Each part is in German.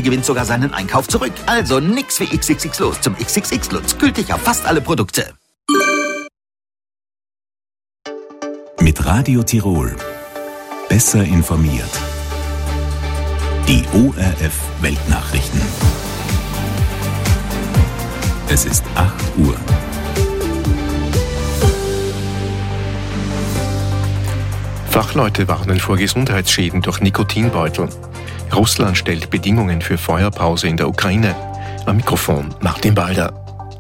gewinnt sogar seinen Einkauf zurück. Also nix wie XXX los zum XXX-Lutz. Gültig auf fast alle Produkte. Mit Radio Tirol. Besser informiert. Die ORF Weltnachrichten. Es ist 8 Uhr. Fachleute warnen vor Gesundheitsschäden durch Nikotinbeutel. Russland stellt Bedingungen für Feuerpause in der Ukraine. Am Mikrofon Martin Balder.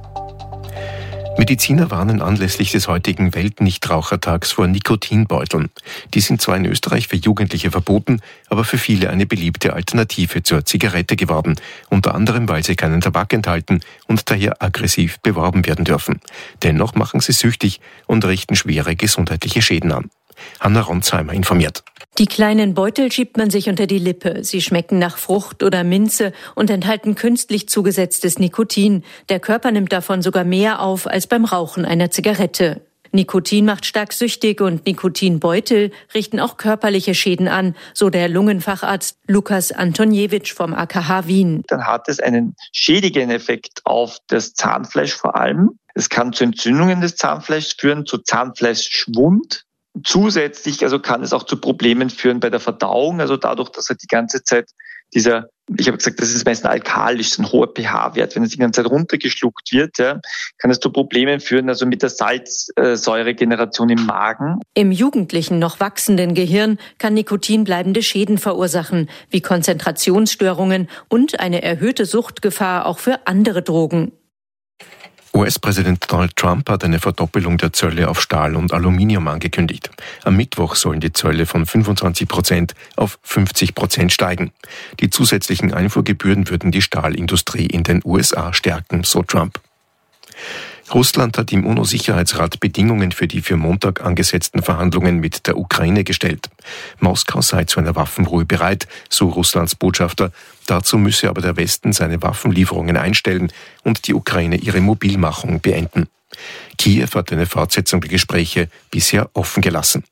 Mediziner warnen anlässlich des heutigen Weltnichtrauchertags vor Nikotinbeuteln. Die sind zwar in Österreich für Jugendliche verboten, aber für viele eine beliebte Alternative zur Zigarette geworden. Unter anderem, weil sie keinen Tabak enthalten und daher aggressiv beworben werden dürfen. Dennoch machen sie süchtig und richten schwere gesundheitliche Schäden an. Hanna Ronsheimer informiert. Die kleinen Beutel schiebt man sich unter die Lippe. Sie schmecken nach Frucht oder Minze und enthalten künstlich zugesetztes Nikotin. Der Körper nimmt davon sogar mehr auf als beim Rauchen einer Zigarette. Nikotin macht stark süchtig und Nikotinbeutel richten auch körperliche Schäden an, so der Lungenfacharzt Lukas Antoniewicz vom AKH Wien. Dann hat es einen schädigenden Effekt auf das Zahnfleisch vor allem. Es kann zu Entzündungen des Zahnfleischs führen, zu Zahnfleischschwund. Zusätzlich kann es auch zu Problemen führen bei der Verdauung, also dadurch, dass die ganze Zeit ich habe gesagt, das ist meistens alkalisch, ein hoher pH-Wert. Wenn es die ganze Zeit runtergeschluckt wird, kann es zu Problemen führen, also mit der Salzsäuregeneration im Magen. Im jugendlichen, noch wachsenden Gehirn kann Nikotin bleibende Schäden verursachen, wie Konzentrationsstörungen und eine erhöhte Suchtgefahr auch für andere Drogen. US-Präsident Donald Trump hat eine Verdoppelung der Zölle auf Stahl und Aluminium angekündigt. Am Mittwoch sollen die Zölle von 25% auf 50% steigen. Die zusätzlichen Einfuhrgebühren würden die Stahlindustrie in den USA stärken, so Trump. Russland hat im UNO-Sicherheitsrat Bedingungen für die für Montag angesetzten Verhandlungen mit der Ukraine gestellt. Moskau sei zu einer Waffenruhe bereit, so Russlands Botschafter. Dazu müsse aber der Westen seine Waffenlieferungen einstellen und die Ukraine ihre Mobilmachung beenden. Kiew hat eine Fortsetzung der Gespräche bisher offen gelassen.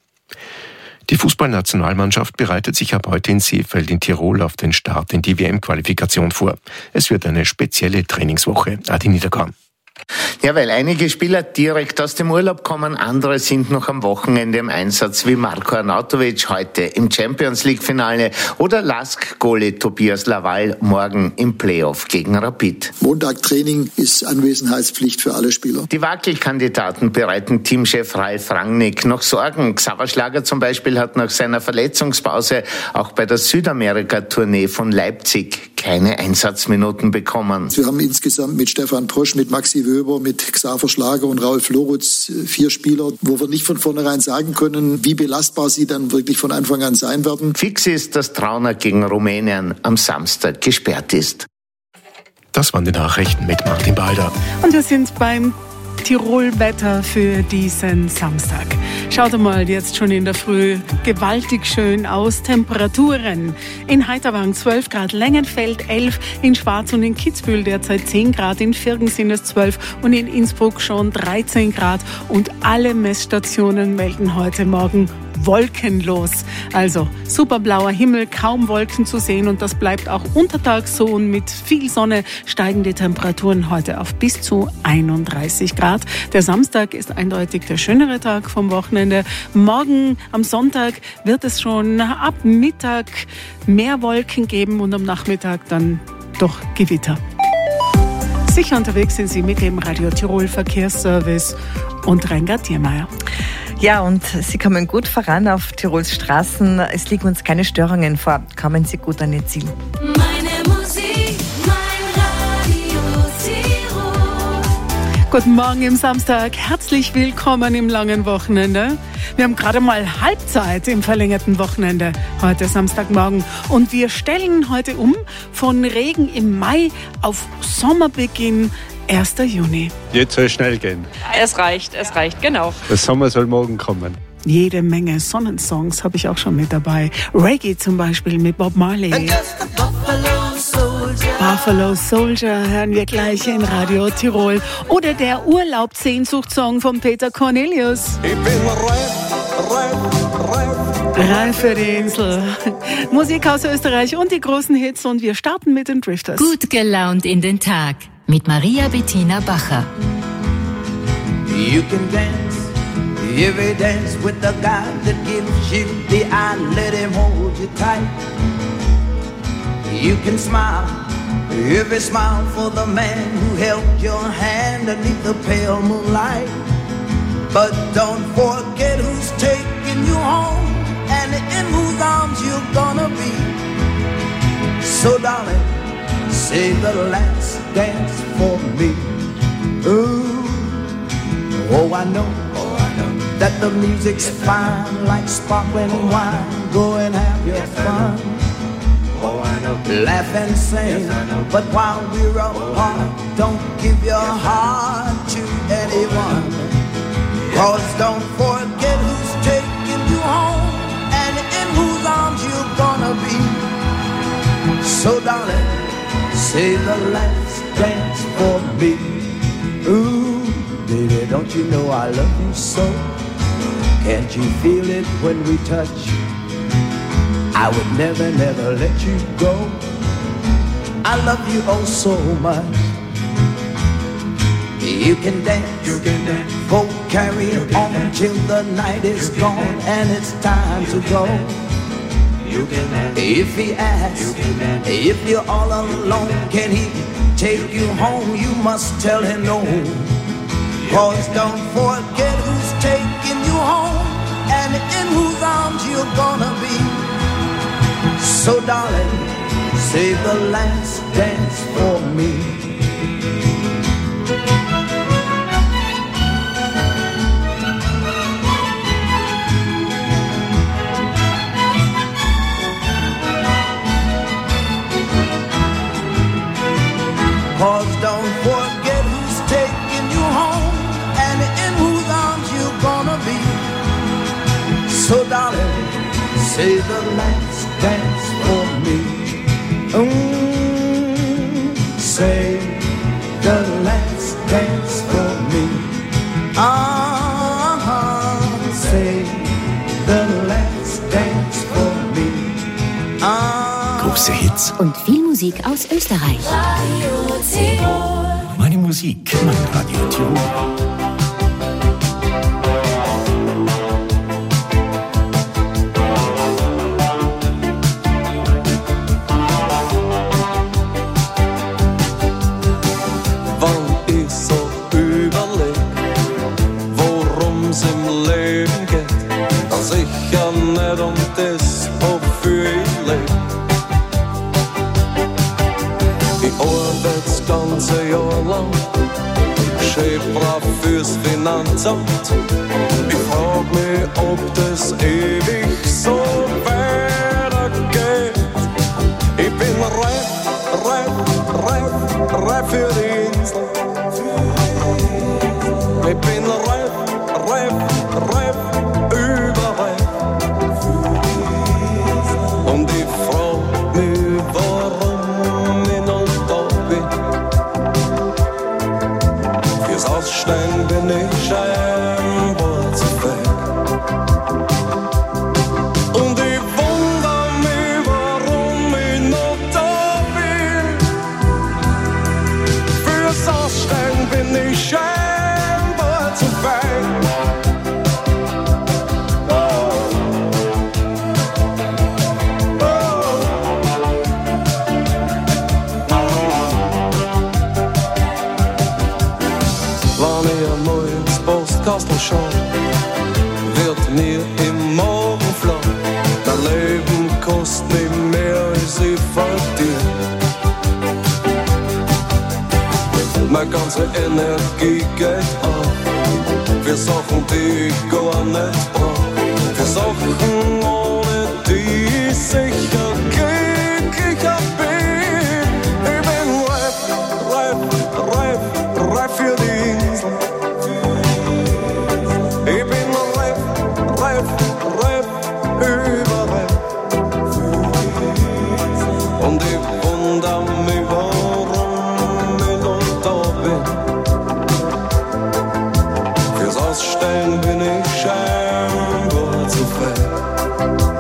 Die Fußballnationalmannschaft bereitet sich ab heute in Seefeld in Tirol auf den Start in die WM-Qualifikation vor. Es wird eine spezielle Trainingswoche. Adi Niederkorn. Ja, weil einige Spieler direkt aus dem Urlaub kommen, andere sind noch am Wochenende im Einsatz, wie Marko Arnautovic heute im Champions-League-Finale oder Lask-Goalie Tobias Laval morgen im Playoff gegen Rapid. Montag-Training ist Anwesenheitspflicht für alle Spieler. Die Wackelkandidaten bereiten Teamchef Ralf Rangnick noch Sorgen. Xaver Schlager zum Beispiel hat nach seiner Verletzungspause auch bei der Südamerika-Tournee von Leipzig keine Einsatzminuten bekommen. Wir haben insgesamt mit Stefan Posch, mit Maxi Wöber, mit Xaver Schlager und Raul Florutz 4 Spieler, wo wir nicht von vornherein sagen können, wie belastbar sie dann wirklich von Anfang an sein werden. Fix ist, dass Trauner gegen Rumänien am Samstag gesperrt ist. Das waren die Nachrichten mit Martin Balder. Und wir sind beim Tirol-Wetter für diesen Samstag. Schaut mal, jetzt schon in der Früh gewaltig schön aus. Temperaturen in Heiterwang 12 Grad, Längenfeld 11, in Schwarz und in Kitzbühel derzeit 10 Grad, in Virgen sind es 12 und in Innsbruck schon 13 Grad. Und alle Messstationen melden heute Morgen wolkenlos. Also super blauer Himmel, kaum Wolken zu sehen und das bleibt auch untertags so und mit viel Sonne steigen die Temperaturen heute auf bis zu 31 Grad. Der Samstag ist eindeutig der schönere Tag vom Wochenende. Morgen am Sonntag wird es schon ab Mittag mehr Wolken geben und am Nachmittag dann doch Gewitter. Sicher unterwegs sind Sie mit dem Radio Tirol Verkehrsservice und Reingard Diermeier. Ja, und Sie kommen gut voran auf Tirols Straßen. Es liegen uns keine Störungen vor. Kommen Sie gut an Ihr Ziel. Meine Musik, mein Radio Tirol. Guten Morgen im Samstag. Herzlich willkommen im langen Wochenende. Wir haben gerade mal Halbzeit im verlängerten Wochenende, heute Samstagmorgen. Und wir stellen heute um von Regen im Mai auf Sommerbeginn 1. Juni. Jetzt soll es schnell gehen. Es reicht, genau. Der Sommer soll morgen kommen. Jede Menge Sonnensongs habe ich auch schon mit dabei. Reggae zum Beispiel mit Bob Marley. Buffalo Soldier hören wir gleich in Radio Tirol. Oder der Urlaubssehnsuchtssong von Peter Cornelius. Ich bin reif Reif für die Insel. Musik aus Österreich und die großen Hits und wir starten mit den Drifters. Gut gelaunt in den Tag mit Maria Bettina Bacher. You can dance, every dance with the guy that gives you the eye, let him hold you tight. You can smile, every smile for the man who held your hand beneath the pale moonlight. But don't forget who's taking you home and in whose arms you're gonna be. So darling, save the last dance for me. Ooh, oh I know that the music's fine like sparkling wine. Go and have your fun. Oh, I know. Laugh and sing, yes, I know. But while we're apart, don't give your heart to anyone. Cause don't forget who's taking you home and in whose arms you're gonna be. So darling, save the last dance for me. Ooh, baby, don't you know I love you so? Can't you feel it when we touch? I would never, never let you go. I love you oh so much. You can dance, go carry on till the night is gone and it's time to go. If he asks, if you're all alone, can he take you home? You must tell him no. Cause don't forget who's taking you home and in whose arms you're gonna be. So darling, save the last dance for me. Cause don't forget who's taking you home and in whose arms you're gonna be. So darling, save the last dance for me. Save the last dance for me. Save the last dance for me. Große Hits Und viel Musik aus Österreich. Radio Tirol. Meine Musik, mein Radio Tirol. Das, wofür ich leb. Ich arbeite das ganze Jahr lang, schön brav fürs Finanzamt. Ich frag mich, ob das ewig so weitergeht. Ich bin reif für die Insel. Ich bin reif überreif. Und ich frag mich, warum ich noch da bin. Fürs Aussteigen bin ich scheinbar zu fähig. Und ich wundere mich, warum ich noch da bin. Fürs Aussteigen bin ich scheinbar zu fähig. Kastel schau, wird mir im Morgen flau. Dein Leben kostet mich mehr als ich verdiene. Meine ganze Energie geht auf für Sachen, die ich gar nicht brauch. Für Sachen, ohne die ich sicher glücklicher bin. Ich bin reif für die Insel. Ich bin reif überreif. Und ich wundere mich, warum ich noch da bin. Fürs Ausstellen bin ich scheinbar zu fähig.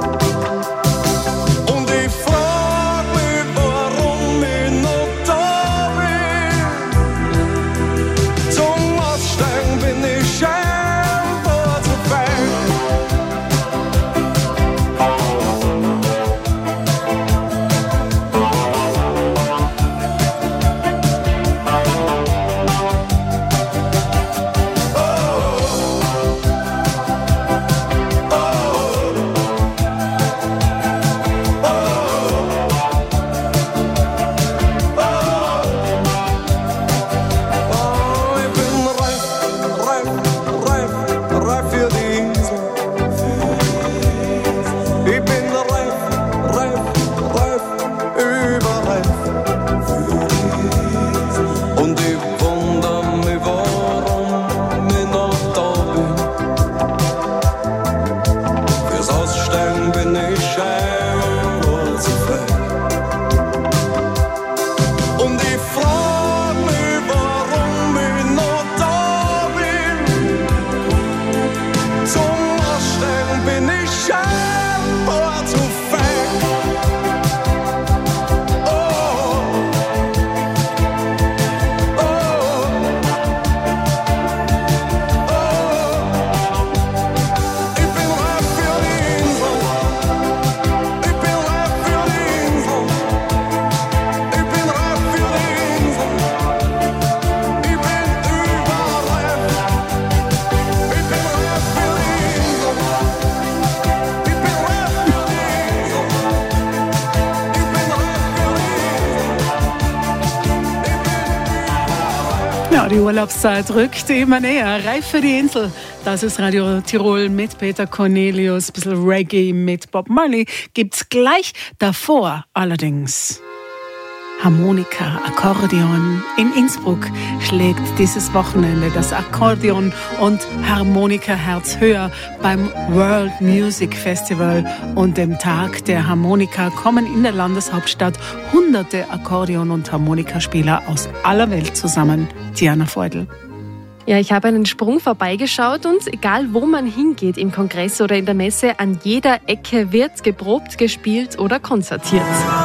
Ja, die Urlaubszeit rückt immer näher. Reif für die Insel. Das ist Radio Tirol mit Peter Cornelius. Ein bisschen Reggae mit Bob Marley gibt's gleich. Davor allerdings Harmonika, Akkordeon. In Innsbruck schlägt dieses Wochenende das Akkordeon- und Harmonika-Herz höher beim World Music Festival. Und dem Tag der Harmonika kommen in der Landeshauptstadt hunderte Akkordeon- und Harmonikaspieler aus aller Welt zusammen. Diana Feudel. Ja, ich habe einen Sprung vorbeigeschaut und egal wo man hingeht, im Kongress oder in der Messe, an jeder Ecke wird geprobt, gespielt oder konzertiert.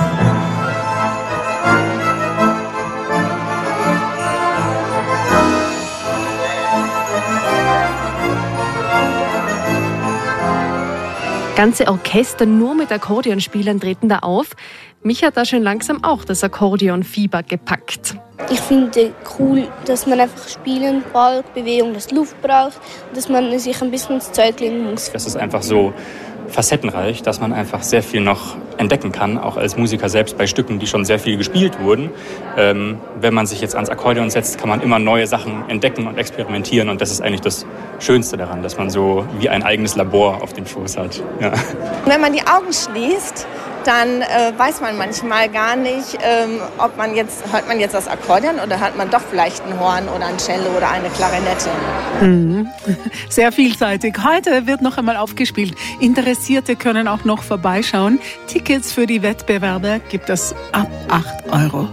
Ganze Orchester nur mit Akkordeonspielern treten da auf. Mich hat da schon langsam auch das Akkordeonfieber gepackt. Ich finde cool, dass man einfach spielen braucht, Bewegung, das Luft braucht und dass man sich ein bisschen ins Zeug legen muss. Das ist einfach so facettenreich, dass man einfach sehr viel noch entdecken kann, auch als Musiker selbst bei Stücken, die schon sehr viel gespielt wurden. Wenn man sich jetzt ans Akkordeon setzt, kann man immer neue Sachen entdecken und experimentieren und das ist eigentlich das Schönste daran, dass man so wie ein eigenes Labor auf dem Schoß hat. Ja. Wenn man die Augen schließt, dann weiß man manchmal gar nicht, hört man jetzt das Akkordeon oder hört man doch vielleicht ein Horn oder ein Cello oder eine Klarinette. Mhm. Sehr vielseitig. Heute wird noch einmal aufgespielt. Interessierte können auch noch vorbeischauen. Tickets für die Wettbewerbe gibt es ab 8 €.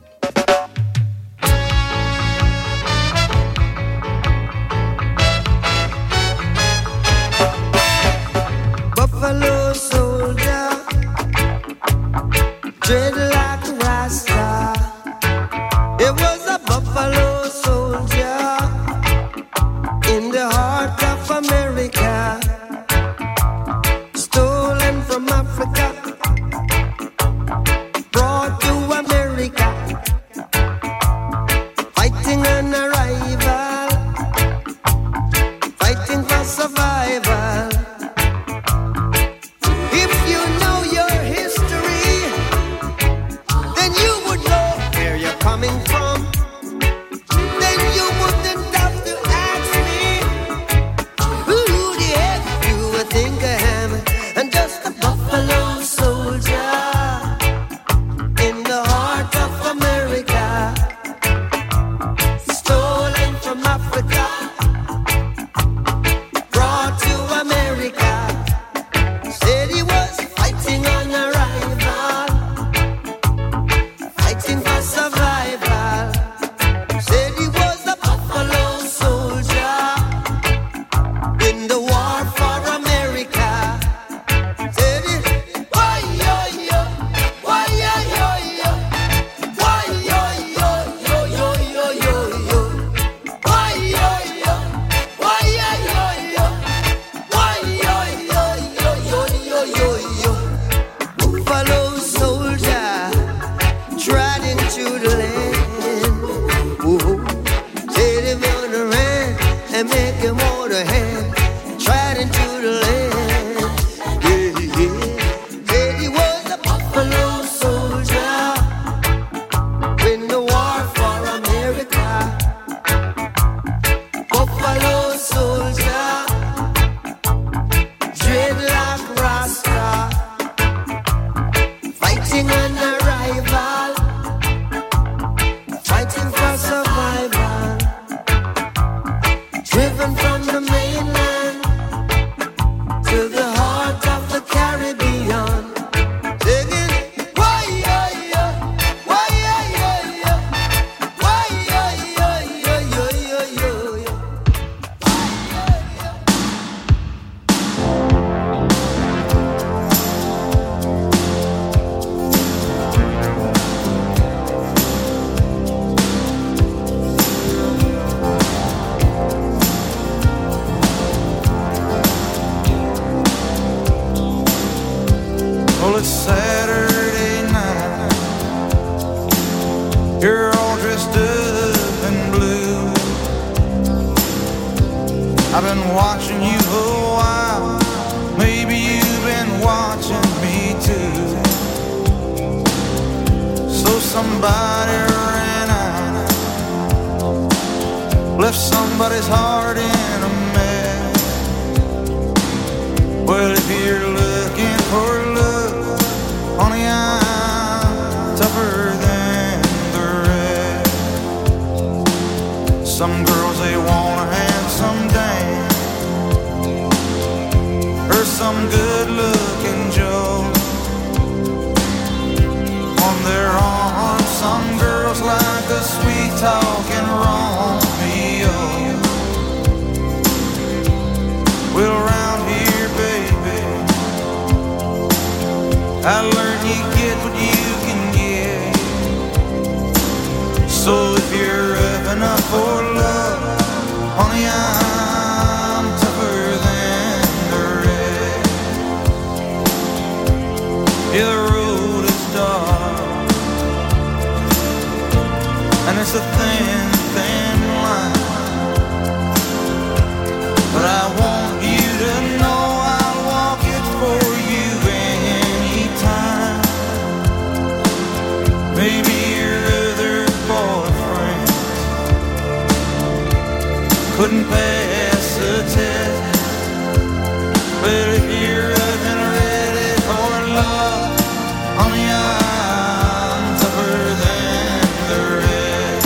Buffalo soldier, dread like a rasta. It was a buffalo soldier in the heart of America, stolen from Africa, brought to America, fighting an arrival, fighting for survival. If you know your history, then you would know where you're coming from. Then you wouldn't have to ask me who the heck you would think I am. I'm just a buffalo soldier in the heart of America, stolen from Africa, brought to America. Said he was fighting on arrival, fighting for survival. Said he was a buffalo soldier in the war for America. Said he, why yo yo, why yo yo yo, why yo yo yo yo yo yo yo, why yo yo, why yo yo yo, why yo yo yo yo yo yo yo. Buffalo soldier tried into the land. Whoa. Said he gonna run and make him hold a hand. Tried into the land. Yeah, yeah. Said he was a buffalo soldier in the war for America. Buffalo soldier, dreadlock rasta, fighting an arrival, fighting for survival, driven from the mainland to the heart of the Caribbean. Singing, why yeah yeah, why yeah yeah yeah, why yeah yeah yeah yeah yeah yeah yeah. Well, it's Saturday night. You're all dressed up in blue. I've been watching you a while. Maybe you've been watching me too. So somebody ran out left somebody's heart in a mess. Well, if you're looking for love, honey, I'm tougher than the rest. Some girls, they want a handsome dame, or some good-looking Joe on their arm. Some girls like a sweet-talking Romeo. Well, around here, baby, I learned you get what you can get. So if you're rough enough for love, honey, I'm tougher than the rest. Yeah, the road is dark, and it's a thin, thin line, but I want you to know I'll walk it for you anytime. Maybe your other boyfriend couldn't pass the test, but if you're up and ready for love, honey, I'm tougher than the rest.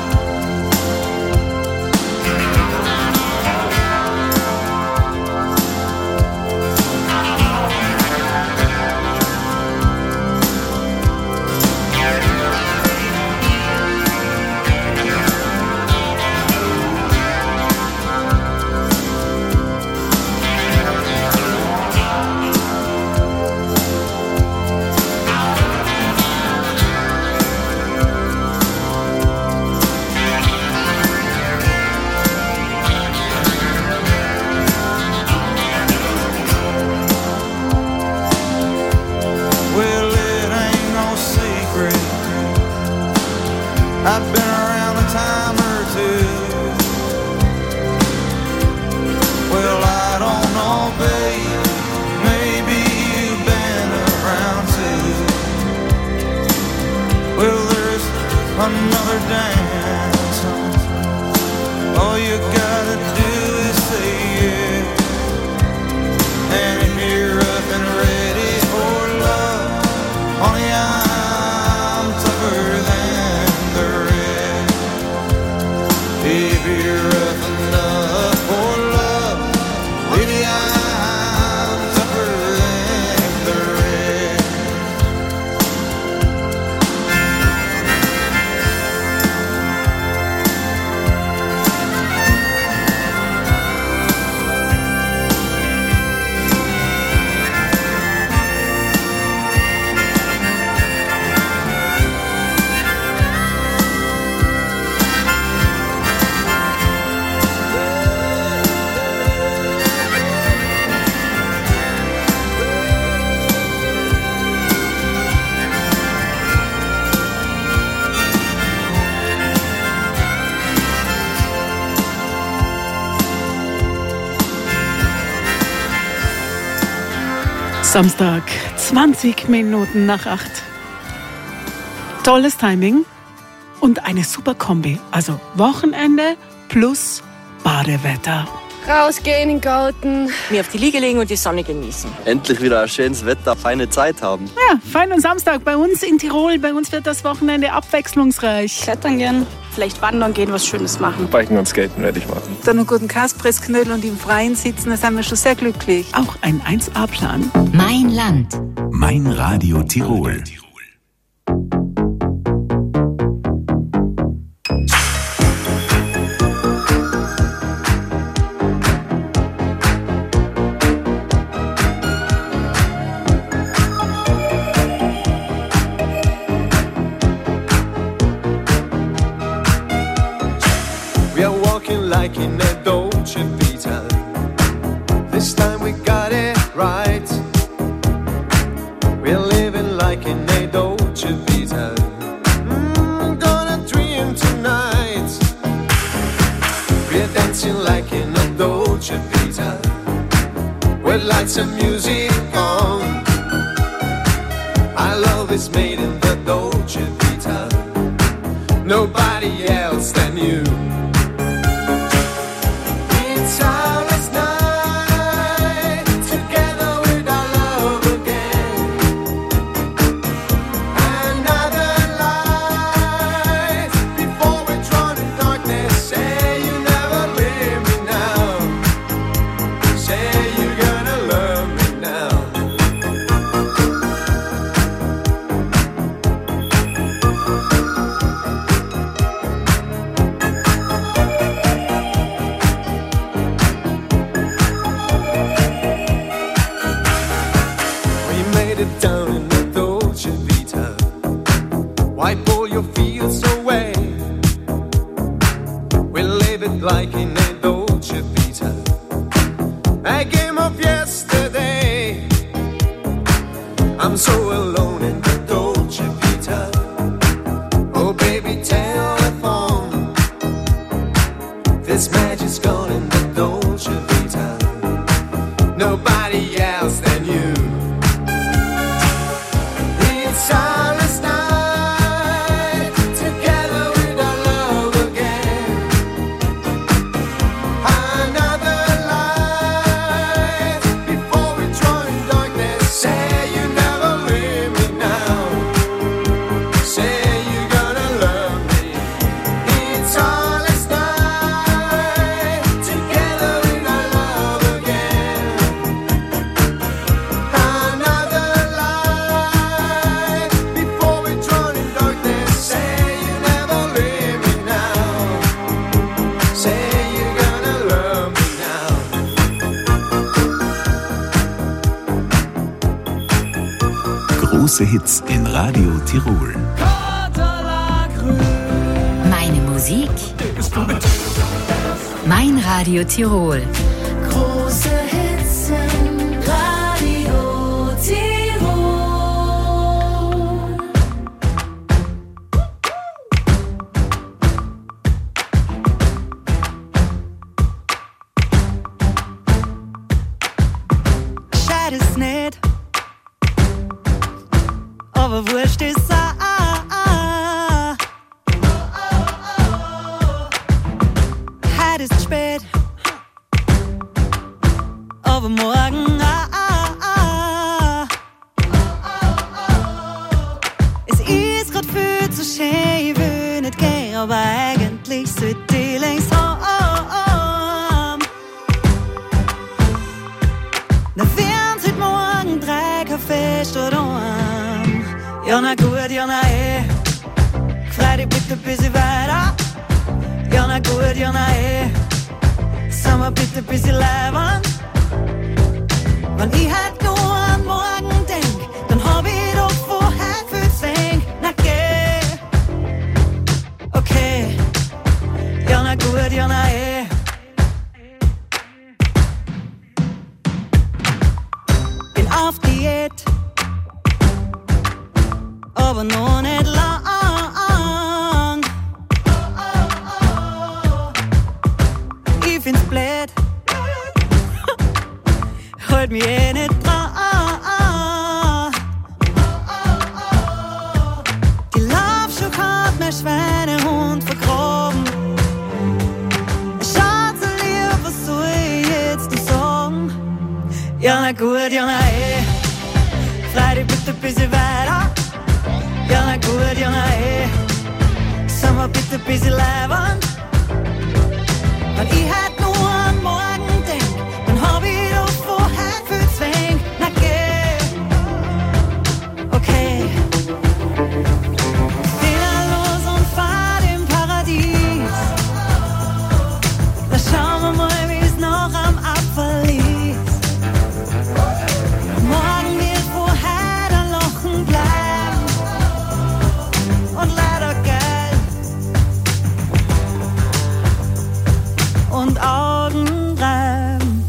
Well, it ain't no secret, I've been around a time or two. Well, I don't know, babe, maybe you've been around too. Well, there's another dance, all you gotta do is say yes. And if you're up and ready for love, honey, I'm tougher than the rest. If you're rough enough for love, baby, I'm tougher than the rest. Samstag, 20 Minuten nach 8. Tolles Timing und eine super Kombi. Also Wochenende plus Badewetter. Rausgehen in den Garten, mir auf die Liege legen und die Sonne genießen. Endlich wieder ein schönes Wetter, feine Zeit haben. Ja, feinen Samstag bei uns in Tirol. Bei uns wird das Wochenende abwechslungsreich. Klettern gern, vielleicht wandern gehen, was Schönes machen. Biken und Skaten werde ich machen. Dann einen guten Kaspressknödel und im Freien sitzen, da sind wir schon sehr glücklich. Auch ein 1A-Plan. Mein Land. Mein Radio Tirol. Like in a Dolce Vita, this time we got it right. We're living like in a Dolce Vita. Gonna dream tonight. We're dancing like in a Dolce Vita, with lights and music on. Our love is made in the Dolce Vita, nobody else than you. pull your feels away. We live it like in a Dolce Vita, a game of yesterday. I'm so alone in the Dolce Vita. Oh baby, telephone, this magic's gone in the Dolce Vita. Nobody else than you. It's ours night, together with our love again. Another light before we join darkness. Say you never leave me now. Say you're gonna love me. It's ours night, together with our love again. Another light before we drown in darkness. Say you never leave me now. Say you're gonna love me now. Große Hits in Radio Tirol. Meine Musik. Mein Radio Tirol. Große Hits im Radio Tirol. Scheit ist nicht, aber wurscht ist auch. Heute ist spät, aber morgen es ist grad viel zu schön, ich will nicht gehen, aber eigentlich sollte ich längst heim. Na wären's heute Morgen 3 Kaffee statt einem. Ja na gut, ja na freu dich bitte ein bisschen weiter. Ja na gut, ja na sag mal bitte ein bisschen leibern. Wenn ich halt nur an morgen denk, dann hab ich doch vorher viel zu wenig. Na geh, okay, ja na gut, ja na bin auf Diät, aber noch nicht lang. Ich find's blöd, halt mich nicht dran. Die Laufschuhe hat mein Schweinehund vergraben. Schatz, lieb, was soll ich jetzt noch sagen? Ja na gut, ja na freu dich bitte ein bisschen weiter. Ja na gut, ja na sag mal bitte ein bisschen leibern. Wenn ich halt nur an morgen denk, dann hab ich doch vorher viel zu wenig. Na geh, okay, wieder los und fahr im Paradies. Da schauen wir mal, wie's noch am Abfall ist. Morgen wird vorher ein Lochen bleiben und leider Geld und Augen reiben.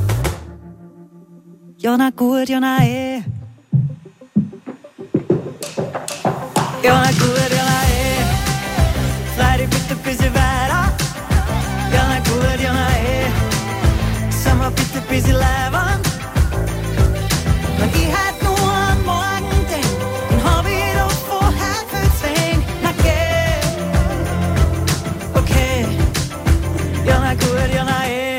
Ja na gut, ja na ja na gut, ja na freu dich bitte ein bisschen weiter. Ja na gut, ja na sag mal bitte ein bisschen leibern. Wenn ich halt nur an morgen denk, dann hab ich doch vorher viel zu wenig. Na geh, okay, ja na gut, ja na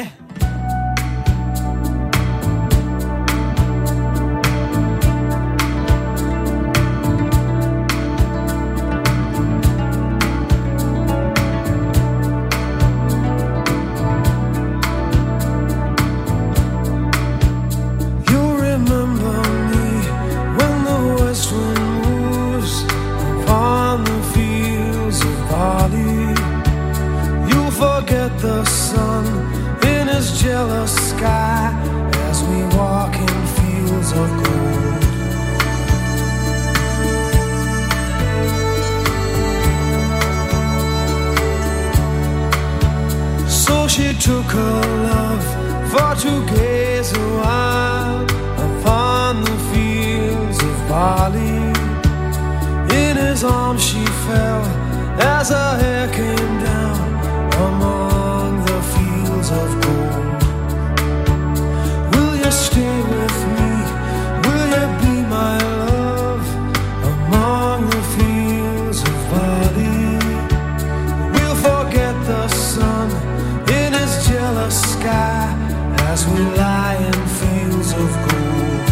the sun in his jealous sky as we walk in fields of gold. took her love for to gaze a while upon the fields of barley. In his arms she fell as her hair came down among the fields of gold. Will you stay with me? Will you be my love among the fields of barley? We'll forget the sun in his jealous sky as we lie in fields of gold.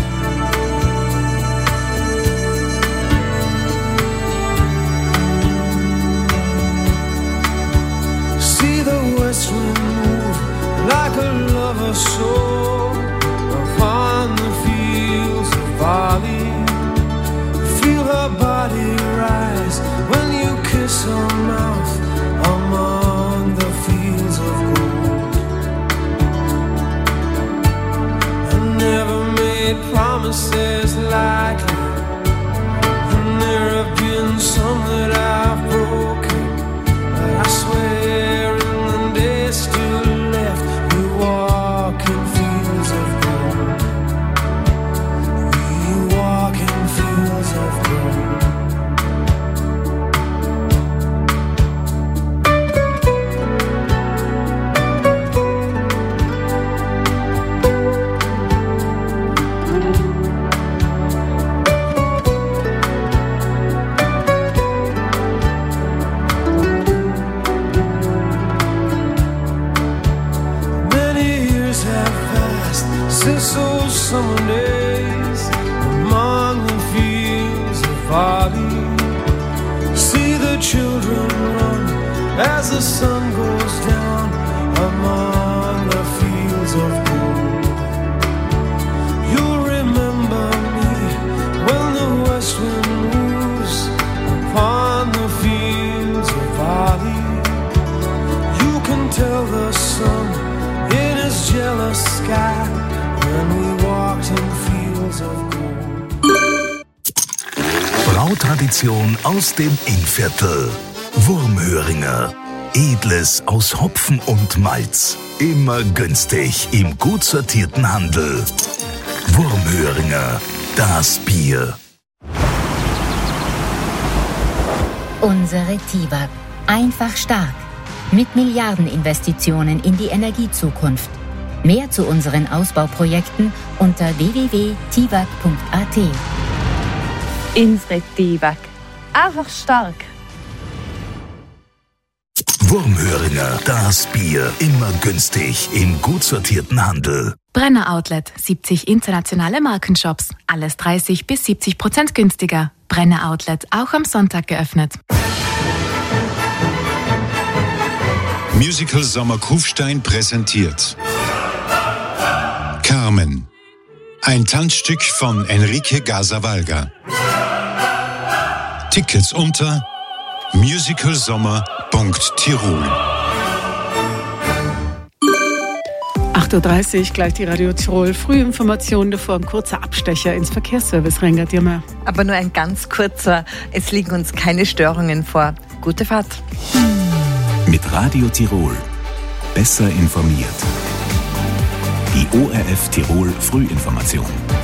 See the west wind move like a lover's soul upon the fields of barley. Feel her body rise when you kiss her mouth among the fields of gold. I never made promises lightly, and there have been some that I've broken, but I swear in the days still left we walk in fields of gold. We walk in fields of gold. Since those summer days among the fields of barley, see the children run as the sun goes down among the fields of gold. You'll remember me when the west wind moves upon the fields of barley. You can tell the sun in his jealous sky when we walked in fields of gold. Brautradition aus dem Innviertel. Wurmhöringer. Edles aus Hopfen und Malz. Immer günstig im gut sortierten Handel. Wurmhöringer. Das Bier. Unsere TIWAG. Einfach stark. Mit Milliardeninvestitionen in die Energiezukunft. Mehr zu unseren Ausbauprojekten unter www.tiwag.at. Unsere TIWAG. Einfach stark. Wurmhöringer, das Bier. Immer günstig im gut sortierten Handel. Brenner Outlet. 70 internationale Markenshops. Alles 30-70% günstiger. Brenner Outlet. Auch am Sonntag geöffnet. Musical Sommer Kufstein präsentiert Carmen. Ein Tanzstück von Enrique Gazavalga. Tickets unter musicalsommer.tirol. 8.30 Uhr, gleich die Radio Tirol. Frühinformationen davor, ein kurzer Abstecher ins Verkehrsservice. Rengert ihr mal. Aber nur ein ganz kurzer. Es liegen uns keine Störungen vor. Gute Fahrt. Mit Radio Tirol. Besser informiert. Die ORF Tirol Frühinformation.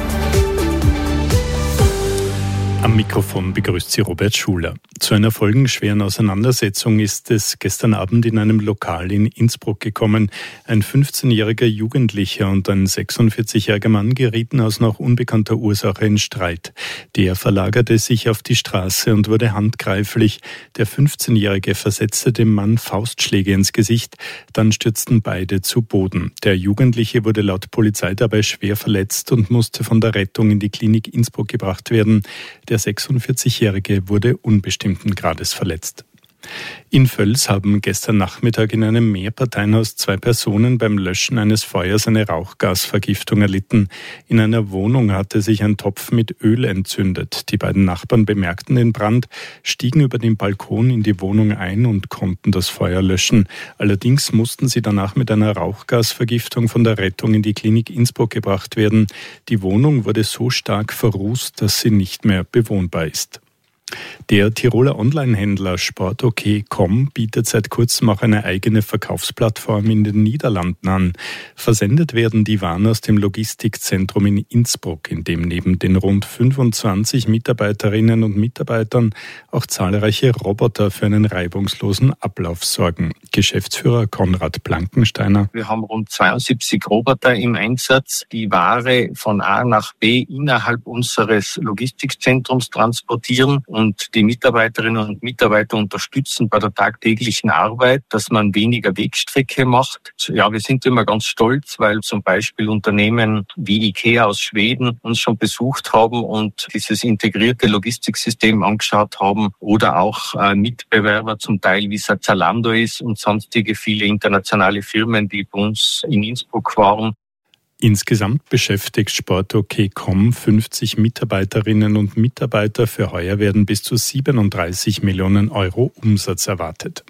Am Mikrofon begrüßt Sie Robert Schuler. Zu einer folgenschweren Auseinandersetzung ist es gestern Abend in einem Lokal in Innsbruck gekommen. Ein 15-jähriger Jugendlicher und ein 46-jähriger Mann gerieten aus noch unbekannter Ursache in Streit. Der verlagerte sich auf die Straße und wurde handgreiflich. Der 15-jährige versetzte dem Mann Faustschläge ins Gesicht. Dann stürzten beide zu Boden. Der Jugendliche wurde laut Polizei dabei schwer verletzt und musste von der Rettung in die Klinik Innsbruck gebracht werden. Der 46-jährige wurde unbestimmten Grades verletzt. In Völs haben gestern Nachmittag in einem Mehrparteienhaus 2 Personen beim Löschen eines Feuers eine Rauchgasvergiftung erlitten. In einer Wohnung hatte sich ein Topf mit Öl entzündet. Die beiden Nachbarn bemerkten den Brand, stiegen über den Balkon in die Wohnung ein und konnten das Feuer löschen. Allerdings mussten sie danach mit einer Rauchgasvergiftung von der Rettung in die Klinik Innsbruck gebracht werden. Die Wohnung wurde so stark verrußt, dass sie nicht mehr bewohnbar ist. Der Tiroler Onlinehändler sportok.com bietet seit kurzem auch eine eigene Verkaufsplattform in den Niederlanden an. Versendet werden die Waren aus dem Logistikzentrum in Innsbruck, in dem neben den rund 25 Mitarbeiterinnen und Mitarbeitern auch zahlreiche Roboter für einen reibungslosen Ablauf sorgen. Geschäftsführer Konrad Blankensteiner. Wir haben rund 72 Roboter im Einsatz, die Ware von A nach B innerhalb unseres Logistikzentrums transportieren und die Mitarbeiterinnen und Mitarbeiter unterstützen bei der tagtäglichen Arbeit, dass man weniger Wegstrecke macht. Ja, wir sind immer ganz stolz, weil zum Beispiel Unternehmen wie IKEA aus Schweden uns schon besucht haben und dieses integrierte Logistiksystem angeschaut haben oder auch Mitbewerber zum Teil wie es Zalando ist und sonstige viele internationale Firmen, die bei uns in Innsbruck waren. Insgesamt beschäftigt sportok.com 50 Mitarbeiterinnen und Mitarbeiter. Für heuer werden bis zu 37 Millionen Euro Umsatz erwartet.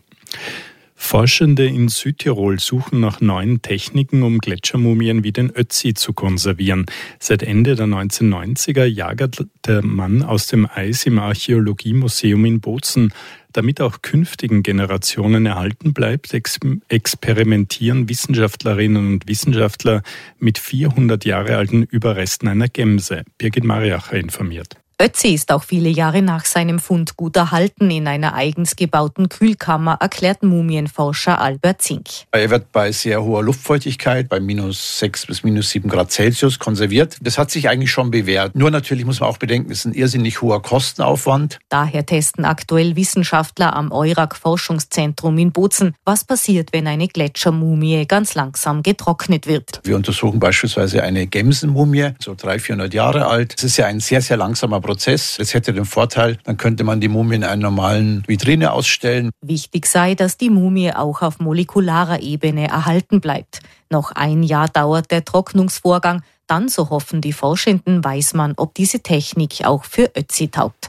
Forschende in Südtirol suchen nach neuen Techniken, um Gletschermumien wie den Ötzi zu konservieren. Seit Ende der 1990er jagt der Mann aus dem Eis im Archäologiemuseum in Bozen. Damit auch künftigen Generationen erhalten bleibt, experimentieren Wissenschaftlerinnen und Wissenschaftler mit 400 Jahre alten Überresten einer Gemse. Birgit Mariacher informiert. Ötzi ist auch viele Jahre nach seinem Fund gut erhalten in einer eigens gebauten Kühlkammer, erklärt Mumienforscher Albert Zink. Er wird bei sehr hoher Luftfeuchtigkeit, bei minus 6 bis minus 7 Grad Celsius konserviert. Das hat sich eigentlich schon bewährt. Nur natürlich muss man auch bedenken, es ist ein irrsinnig hoher Kostenaufwand. Daher testen aktuell Wissenschaftler am EURAG-Forschungszentrum in Bozen, was passiert, wenn eine Gletschermumie ganz langsam getrocknet wird. Wir untersuchen beispielsweise eine Gemsenmumie, so 300-400 Jahre alt. Es ist ja ein sehr, sehr langsamer Prozess. Das hätte den Vorteil, dann könnte man die Mumie in einer normalen Vitrine ausstellen. Wichtig sei, dass die Mumie auch auf molekularer Ebene erhalten bleibt. Noch ein Jahr dauert der Trocknungsvorgang. Dann, so hoffen die Forschenden, weiß man, ob diese Technik auch für Ötzi taugt.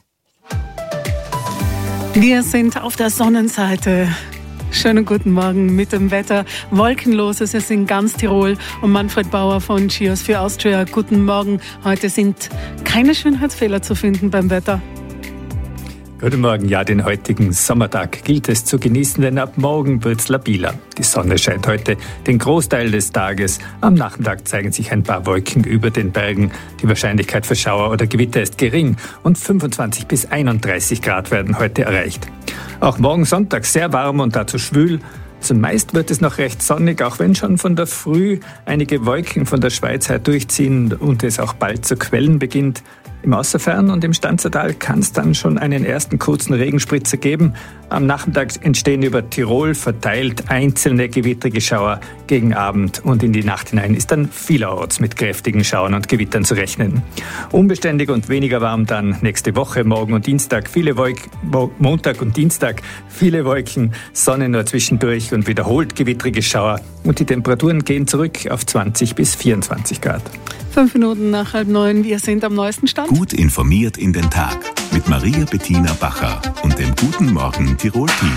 Wir sind auf der Sonnenseite. Schönen guten Morgen mit dem Wetter. Wolkenlos ist es in ganz Tirol. Und Manfred Bauer von Cheers für Austria. Guten Morgen. Heute sind keine Schönheitsfehler zu finden beim Wetter. Guten Morgen. Ja, den heutigen Sommertag gilt es zu genießen, denn ab morgen wird's labiler. Die Sonne scheint heute den Großteil des Tages. Am Nachmittag zeigen sich ein paar Wolken über den Bergen. Die Wahrscheinlichkeit für Schauer oder Gewitter ist gering und 25 bis 31 Grad werden heute erreicht. Auch morgen Sonntag sehr warm und dazu schwül. Zumeist wird es noch recht sonnig, auch wenn schon von der Früh einige Wolken von der Schweiz her durchziehen und es auch bald zu quellen beginnt. Im Außerfern und im Stanzertal kann es dann schon einen ersten kurzen Regenspritzer geben. Am Nachmittag entstehen über Tirol verteilt einzelne gewittrige Schauer gegen Abend und in die Nacht hinein ist dann vielerorts mit kräftigen Schauern und Gewittern zu rechnen. Unbeständig und weniger warm dann nächste Woche, morgen und Dienstag, Montag und Dienstag, viele Wolken, Sonne nur zwischendurch und wiederholt gewittrige Schauer und die Temperaturen gehen zurück auf 20 bis 24 Grad. 5 Minuten nach 8:30, wir sind am neuesten Stand. Gut informiert in den Tag mit Maria Bettina Bacher und dem Guten Morgen Tirol-Team.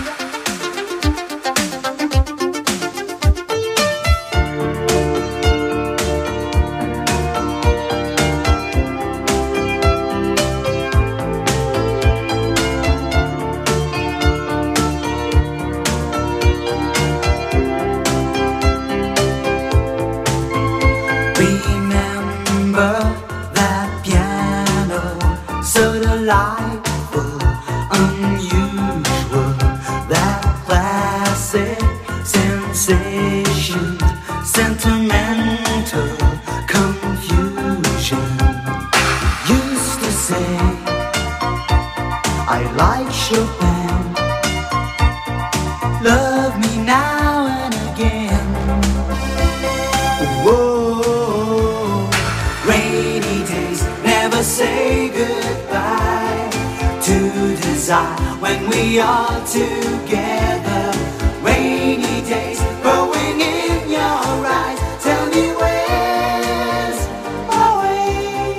When we are together, rainy days growing in your eyes. Tell me where's my way?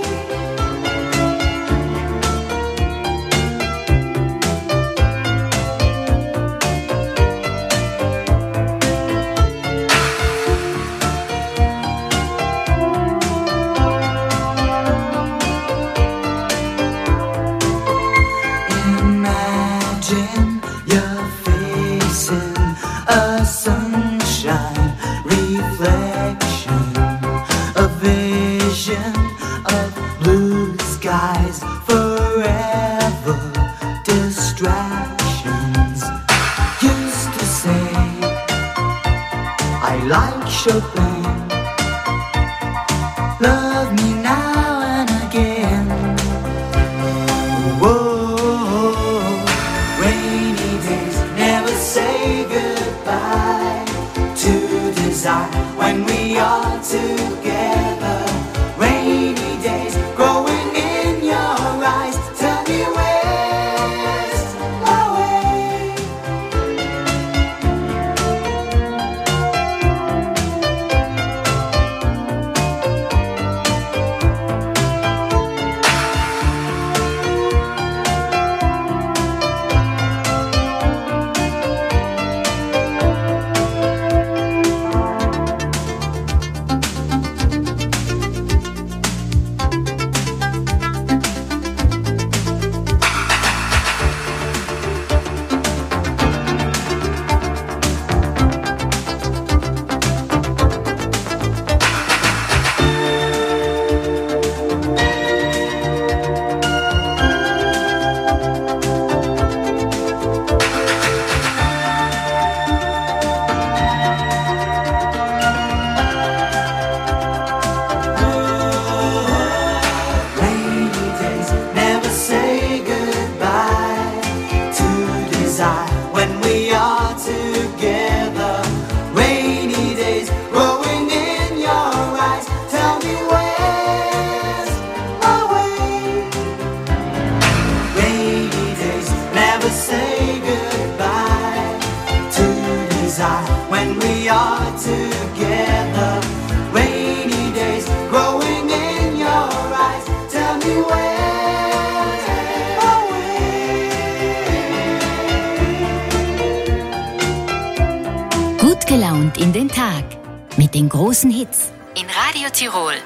Chopin. Love me now and again. Whoa, rainy days never say goodbye to desire when we are together. Rainy days growing in your eyes. Tell me where's my way. Gut gelaunt in den Tag mit den großen Hits in Radio Tirol.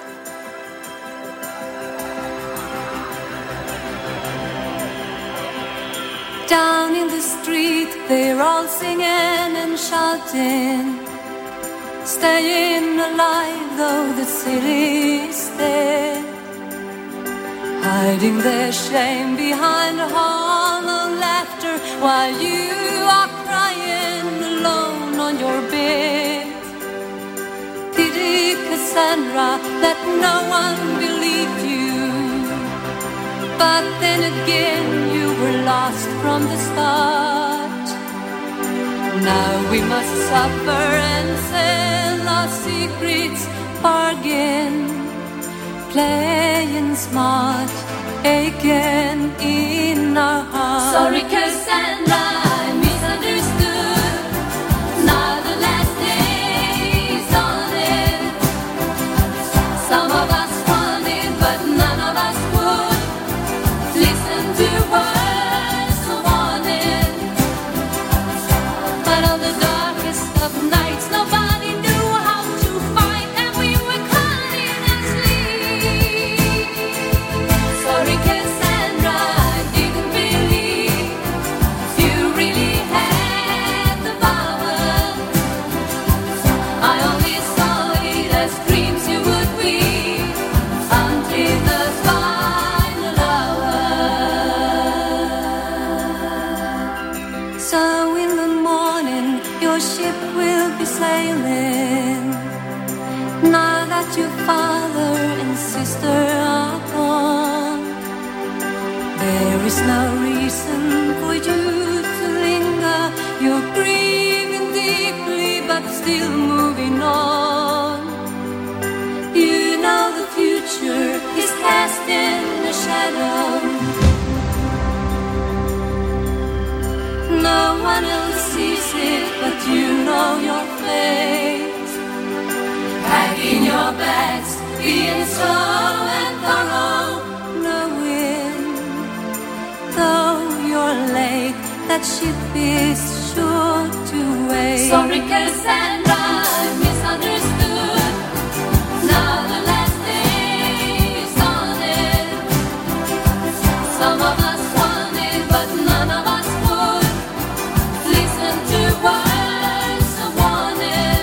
Down in the street, they're all singing and shouting, staying alive though the city's dead, hiding their shame behind a hollow laughter while you are crying alone on your bed. Pity Cassandra that no one believed you, but then again you were lost from the start. Now we must suffer and sell our secrets, bargain, playing smart again in our hearts. Sorry Cassandra, I misunderstood. Now the last day's on it. Some of us wanted, but none of us would listen to words of warning. But on the darkest of nights, nobody knew how to fight, and we were crying and sleep. Sorry Cassandra, I didn't believe you really had the power. I only saw it as dreams you would weave until the final hour. So in the morning your ship will be sailing, now that your father and sister are gone. There is no reason for you to linger. You're grieving deeply but still moving on. You know the future is cast in a shadow. No one else sees it, but you know your fate. Packing your bags, being slow and thorough, knowing, though you're late, that ship is sure to wait. Sorry Cassandra, I misunderstood. Now the last day is on it. Some of us wanted, but none of us would listen to words of warning.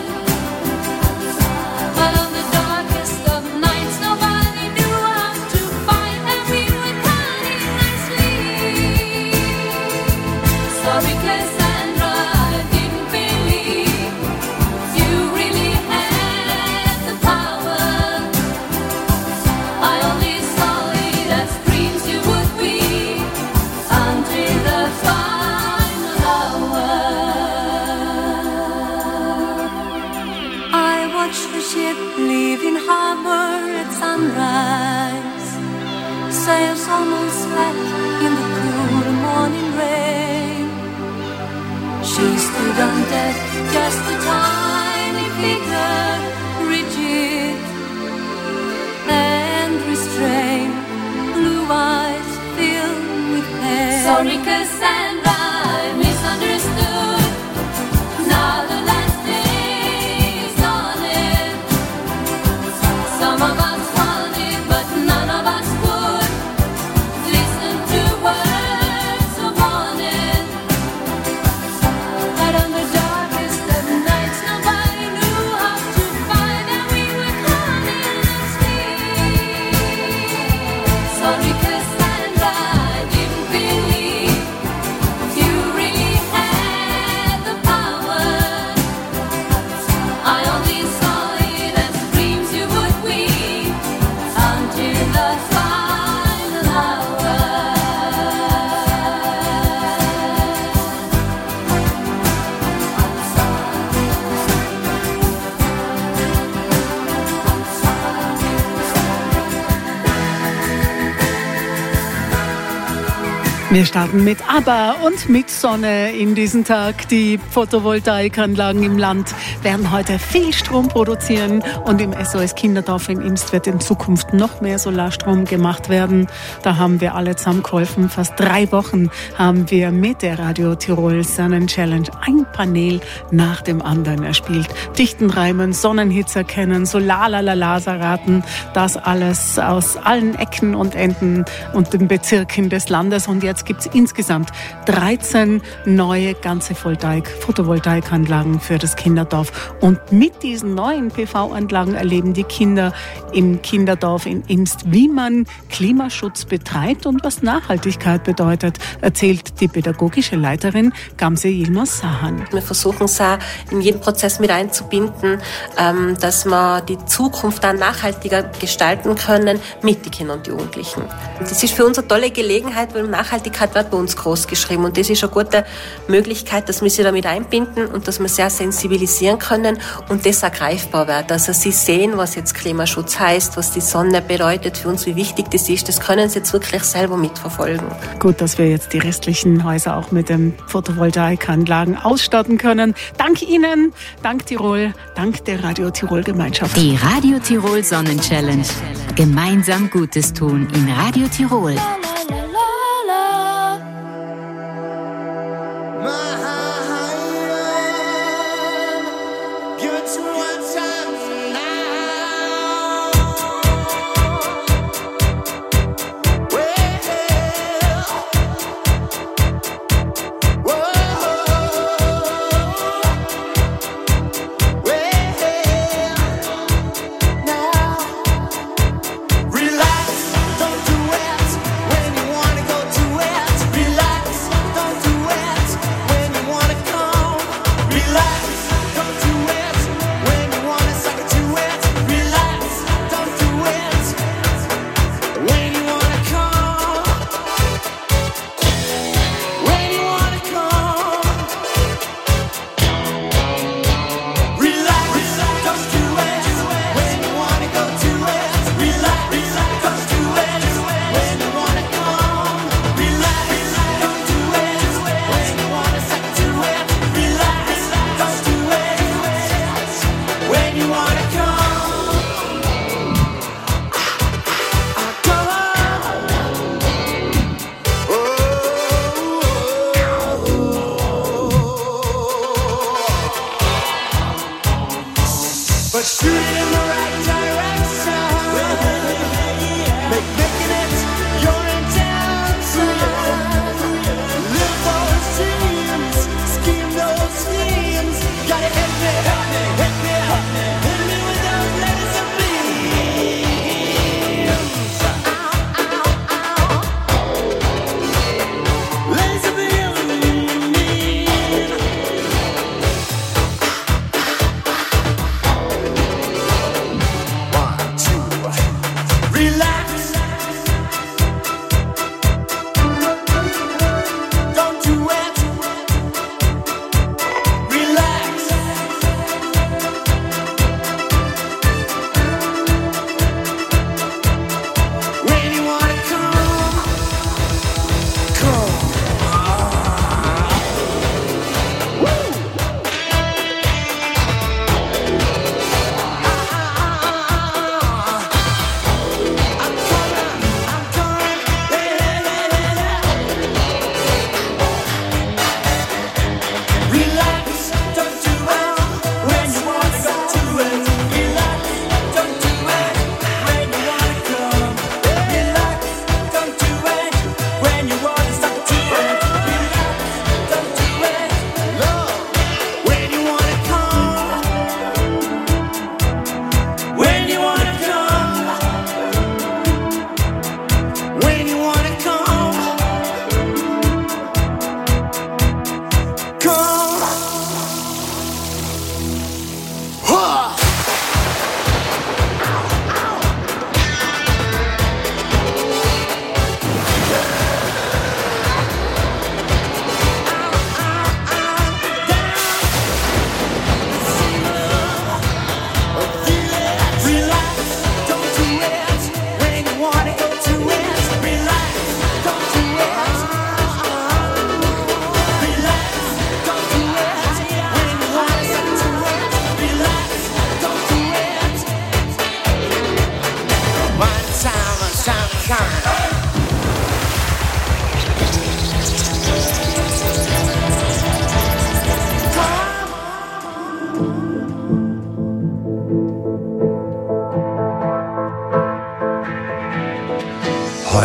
But on the darkest of nights, nobody knew how to fight, and we were crying and sleep. Sorry Cassandra, I didn't believe you really had She stood on deck, just a tiny figure, rigid and restrained, blue eyes filled with pain. Sorry, Cassandra, I misunderstood. Now the last day is on it. Some of us wanted, but none of us would listen to words of warning. That on the darkest of nights, nobody knew how to find, and we were calling and sleep. Sorry, Cassandra, I didn't believe you really had the power. I only saw it as dreams you would weave until the final hour. Wir starten mit ABBA und mit Sonne in diesen Tag. Die Photovoltaikanlagen im Land werden heute viel Strom produzieren und im SOS Kinderdorf in Imst wird in Zukunft noch mehr Solarstrom gemacht werden. Da haben wir alle zusammengeholfen. Fast 3 Wochen haben wir mit der Radio Tirol Sonnenchallenge ein Panel nach dem anderen erspielt. Dichtenreimen, Sonnenhits erkennen, Solarlalalasa raten. Das alles aus allen Ecken und Enden und den Bezirken des Landes. Und jetzt gibt es insgesamt 13 neue ganze Photovoltaikanlagen für das Kinderdorf. Und mit diesen neuen PV-Anlagen erleben die Kinder im Kinderdorf in Imst, wie man Klimaschutz betreibt und was Nachhaltigkeit bedeutet, erzählt die pädagogische Leiterin Gamse Yilmaz Sahan. Wir versuchen es auch in jeden Prozess mit einzubinden, dass wir die Zukunft dann nachhaltiger gestalten können mit den Kindern und Jugendlichen. Das ist für uns eine tolle Gelegenheit, weil Nachhaltigkeit wird bei uns groß geschrieben und das ist eine gute Möglichkeit, dass wir sie damit einbinden und dass wir sehr sensibilisieren können und das auch greifbar wird. Also sie sehen, was jetzt Klimaschutz heißt, was die Sonne bedeutet für uns, wie wichtig das ist. Das können sie jetzt wirklich selber mitverfolgen. Gut, dass wir jetzt die restlichen Häuser auch mit den Photovoltaikanlagen ausstatten können. Dank Ihnen, dank Tirol, dank der Radio Tirol Gemeinschaft. Die Radio Tirol Sonnenchallenge. Gemeinsam Gutes tun in Radio Tirol.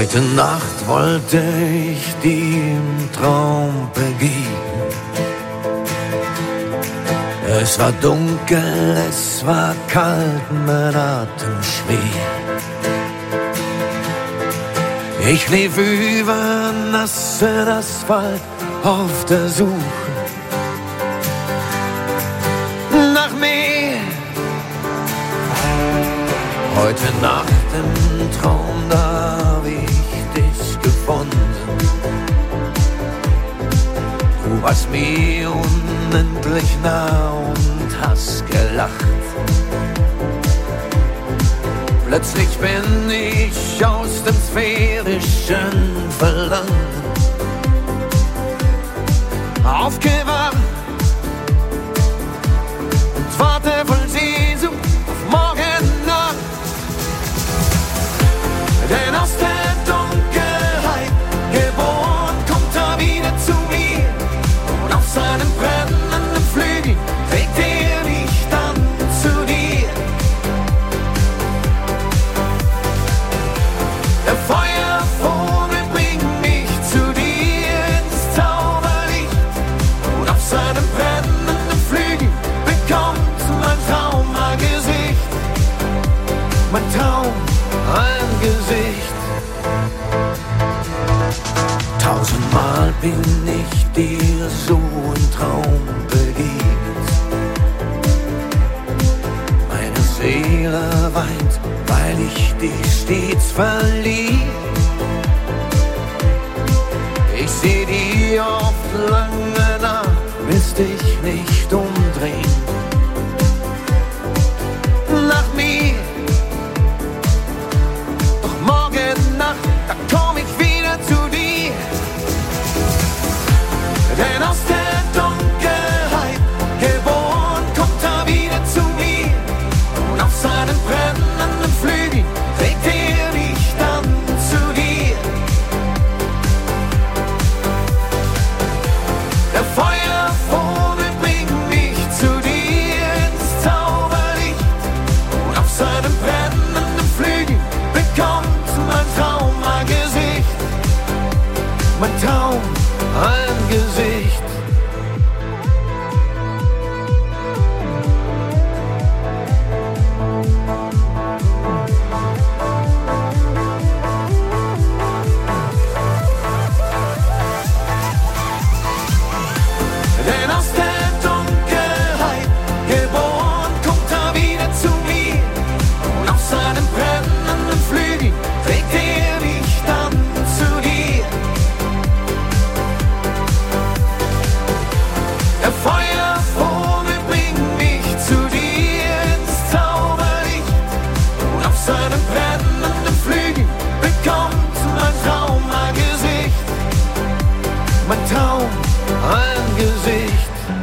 Heute Nacht wollte ich die im Traum begegnen. Es war dunkel, es war kalt, mein Atem schwer. Ich lief über nassen Asphalt auf der Suche nach mir. Heute Nacht im Traum, da hab ich dich gefunden. Du warst mir unendlich nah und hast gelacht. Plötzlich bin ich aus dem sphärischen Verlangen aufgewacht und warte voll Sehnsucht auf morgen Nacht. Denn aus der Dunkelheit geboren kommt er wieder zu mir und auf seinem brennenden Flügel trägt er mich dann zu dir. Der Feuervogel bringt mich zu dir ins Zauberlicht und auf seinem brennenden Flügel bekommt mein Traum ein Gesicht. Mein Traum ein Gesicht. Tausendmal bin ich dir so im Traum begegnet. Meine Seele weint, weil ich dich stets verlieb. Ich seh dir oft lange nach, willst dich nicht umdrehen. Nach mir. Doch morgen Nacht, da komm ich wieder zu dir. Denn aus der Dunkelheit geboren kommt er wieder zu mir und auf seinen brennenden Flügel trägt er dich dann zu dir. Der Feuervogel bringt mich zu dir ins Zauberlicht und auf seinem brennenden Flügel bekommt mein Traum ein Gesicht. Mein Traum ein Gesicht. Denn aus der Dunkelheit geboren kommt er wieder zu mir und auf seinen brennenden Flügel trägt er dich dann zu dir. Der Feuervogel bringt mich zu dir ins Zauberlicht und auf seinen brennenden Flügel bekommt mein Traum ein Gesicht. Mein Traum ein Gesicht.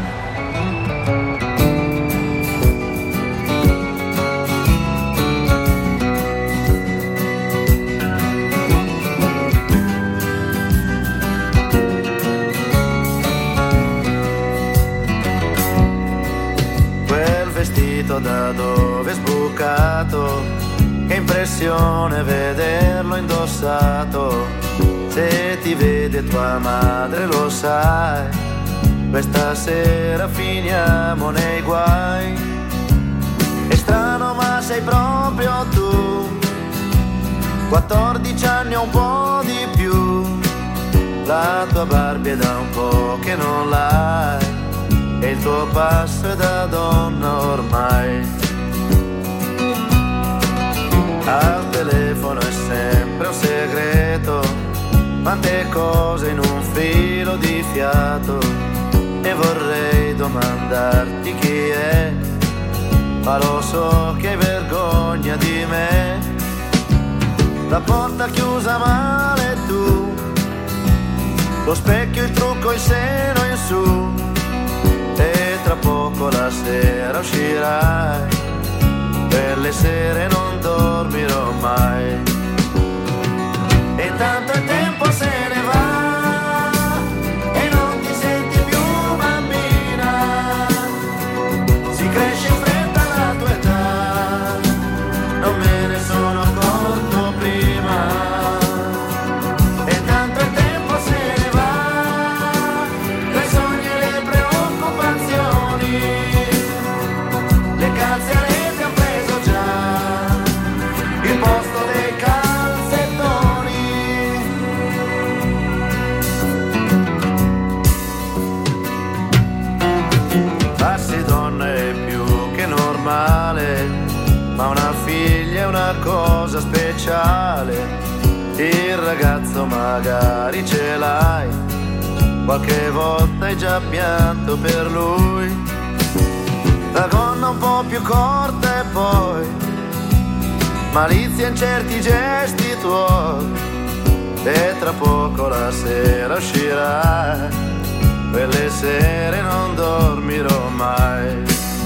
Quel vestito da dove è sbucato, che impressione vederlo indossato. Se ti vede tua madre lo sai, questa sera finiamo nei guai. È strano ma sei proprio tu, 14 anni o un po' di più. La tua Barbie è da un po' che non l'hai e il tuo passo è da donna ormai. Al telefono è sempre un segreto, quante cose in un filo di fiato. E vorrei domandarti chi è, ma lo so che hai vergogna di me. La porta chiusa male tu, lo specchio, il trucco, il seno in su. E tra poco la sera uscirai, per le sere non dormirò mai. E tanto il tempo se ne va e non ti senti più bambina. Si cresce in fretta alla tua età, non me ne sono accorto prima. una cosa speciale, il ragazzo magari ce l'hai, qualche volta hai già pianto per lui, la gonna un po' più corta e poi malizia in certi gesti tuoi, e tra poco la sera uscirà, quelle sere non dormirò mai.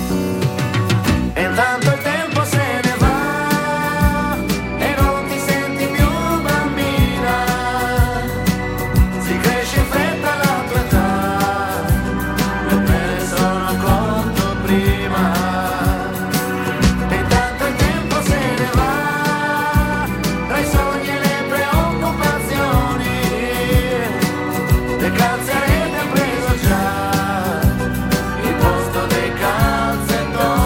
E intanto il tempo se ne va e non ti senti più bambina, si cresce in fretta la tua età, io me ne sono accorto prima. E intanto il tempo se ne va tra i sogni e le preoccupazioni, le calzarete ha preso già il posto dei calzettoni.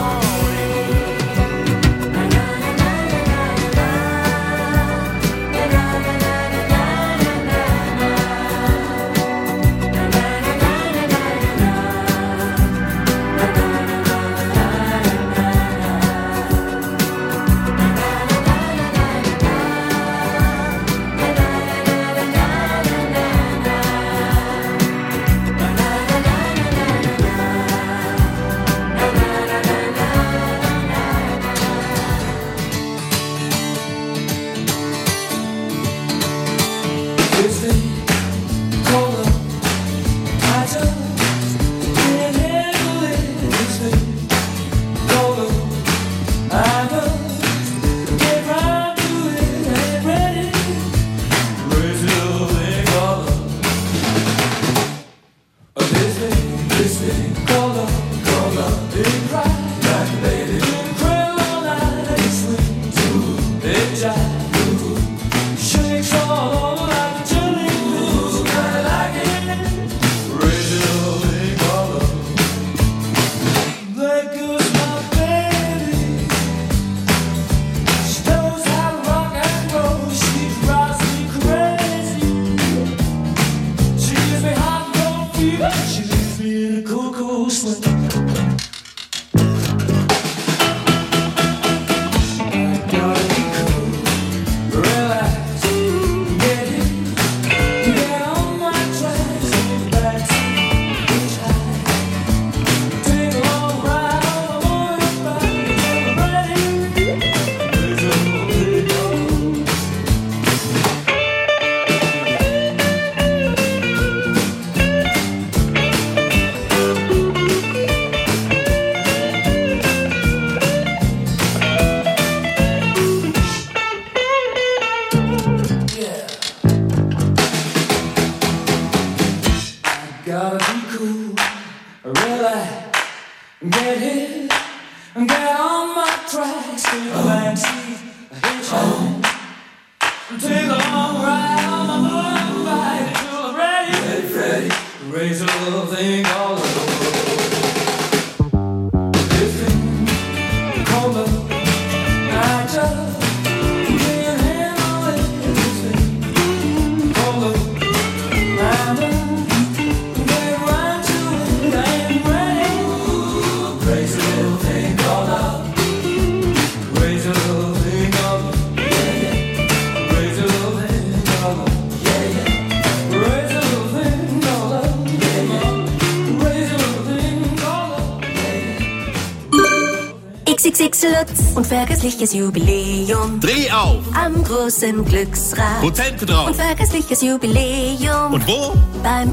XXX Lutz und vergessliches Jubiläum. Dreh auf! Am großen Glücksrad. Prozente drauf. Und vergessliches Jubiläum. Und wo? Beim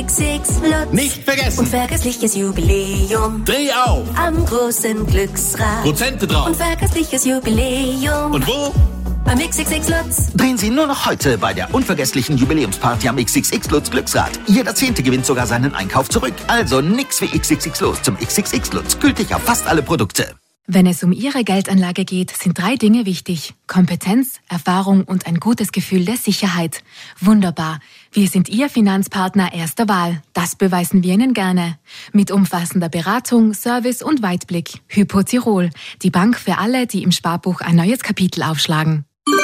XXX Lutz. Nicht vergessen. Und vergessliches Jubiläum. Dreh auf! Am großen Glücksrad. Prozente drauf. Und vergessliches Jubiläum. Und wo? Beim XXX Lutz. Drehen Sie nur noch heute bei der unvergesslichen Jubiläumsparty am XXX Lutz Glücksrad. Jeder Zehnte gewinnt sogar seinen Einkauf zurück. Also nix wie XXX los zum XXX Lutz. Gültig auf fast alle Produkte. Wenn es um Ihre Geldanlage geht, sind 3 Dinge wichtig. Kompetenz, Erfahrung und ein gutes Gefühl der Sicherheit. Wunderbar. Wir sind Ihr Finanzpartner erster Wahl. Das beweisen wir Ihnen gerne. Mit umfassender Beratung, Service und Weitblick. Hypo Tirol. Die Bank für alle, die im Sparbuch ein neues Kapitel aufschlagen.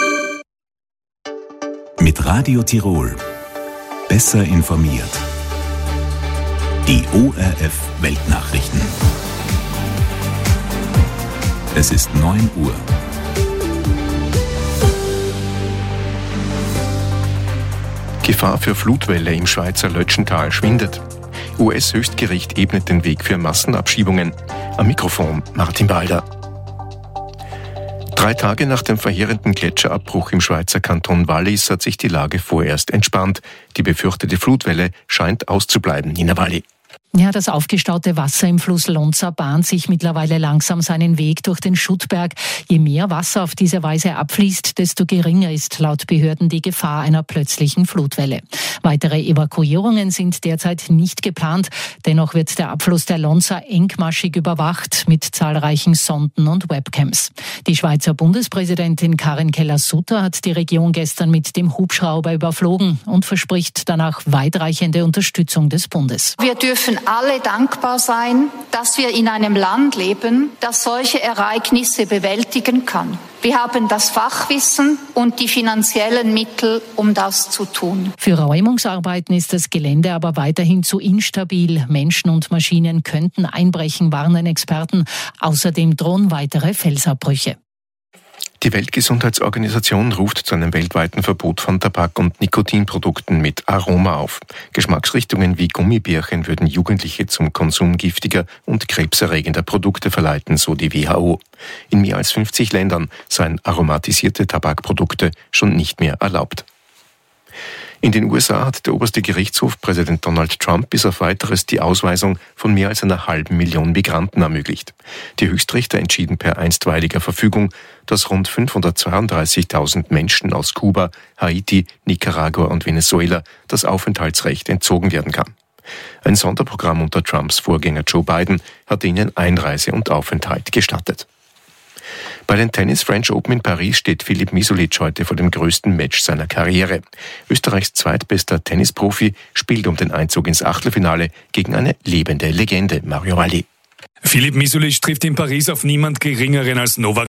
Mit Radio Tirol. Besser informiert. Die ORF Weltnachrichten. Es ist 9 Uhr. Gefahr für Flutwelle im Schweizer Lötschental schwindet. US-Höchstgericht ebnet den Weg für Massenabschiebungen. Am Mikrofon Martin Balder. 3 Tage nach dem verheerenden Gletscherabbruch im Schweizer Kanton Wallis hat sich die Lage vorerst entspannt. Die befürchtete Flutwelle scheint auszubleiben. Nina Walli. Ja, das aufgestaute Wasser im Fluss Lonza bahnt sich mittlerweile langsam seinen Weg durch den Schuttberg. Je mehr Wasser auf diese Weise abfließt, desto geringer ist laut Behörden die Gefahr einer plötzlichen Flutwelle. Weitere Evakuierungen sind derzeit nicht geplant. Dennoch wird der Abfluss der Lonza engmaschig überwacht mit zahlreichen Sonden und Webcams. Die Schweizer Bundespräsidentin Karin Keller-Sutter hat die Region gestern mit dem Hubschrauber überflogen und verspricht danach weitreichende Unterstützung des Bundes. Wir dürfen alle dankbar sein, dass wir in einem Land leben, das solche Ereignisse bewältigen kann. Wir haben das Fachwissen und die finanziellen Mittel, um das zu tun. Für Räumungsarbeiten ist das Gelände aber weiterhin zu instabil. Menschen und Maschinen könnten einbrechen, warnen Experten. Außerdem drohen weitere Felsabbrüche. Die Weltgesundheitsorganisation ruft zu einem weltweiten Verbot von Tabak- und Nikotinprodukten mit Aroma auf. Geschmacksrichtungen wie Gummibärchen würden Jugendliche zum Konsum giftiger und krebserregender Produkte verleiten, so die WHO. In mehr als 50 Ländern seien aromatisierte Tabakprodukte schon nicht mehr erlaubt. In den USA hat der oberste Gerichtshof Präsident Donald Trump bis auf Weiteres die Ausweisung von mehr als 500.000 Migranten ermöglicht. Die Höchstrichter entschieden per einstweiliger Verfügung, dass rund 532.000 Menschen aus Kuba, Haiti, Nicaragua und Venezuela das Aufenthaltsrecht entzogen werden kann. Ein Sonderprogramm unter Trumps Vorgänger Joe Biden hatte ihnen Einreise und Aufenthalt gestattet. Bei den Tennis French Open in Paris steht Filip Misulic heute vor dem größten Match seiner Karriere. Österreichs zweitbester Tennisprofi spielt um den Einzug ins Achtelfinale gegen eine lebende Legende, Mario Valli. Filip Misulic trifft in Paris auf niemand Geringeren als Novak